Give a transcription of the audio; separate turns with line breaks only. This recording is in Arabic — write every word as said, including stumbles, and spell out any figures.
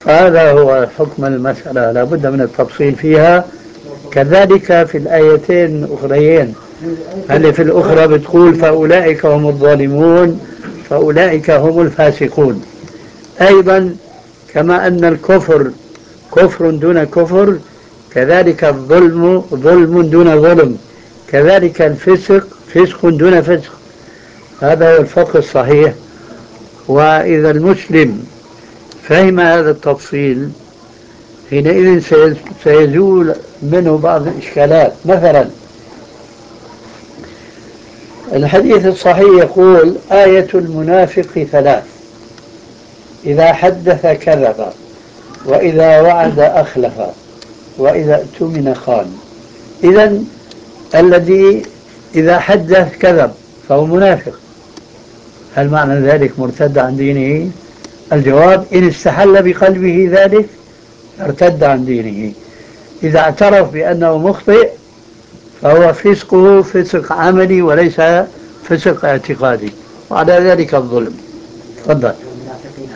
هذا هو حكم المسألة، لا بد من التفصيل فيها. كذلك في الآيتين الأخريين، هل في الأخرى بتقول فأولئك هم الظالمون، فأولئك هم الفاسقون. أيضا كما أن الكفر كفر دون كفر، كذلك الظلم ظلم دون ظلم، كذلك الفسق فسق دون فسق. هذا هو الفقه الصحيح. وإذا المسلم فهم هذا التفصيل حينئذ سيزول منه بعض الإشكالات. مثلا الحديث الصحيح يقول آية المنافق ثلاث: إذا حدث كذب، وإذا وعد أخلف، وإذا اؤتمن خان. إذن الذي إذا حدث كذب فهو منافق، هل معنى ذلك مرتد عن دينه؟ الجواب: إن استحل بقلبه ذلك ارتد عن دينه. إذا اعترف بأنه مخطئ فهو فسقه فسق عملي وليس فسق اعتقادي، وعلى ذلك الظلم. تفضل.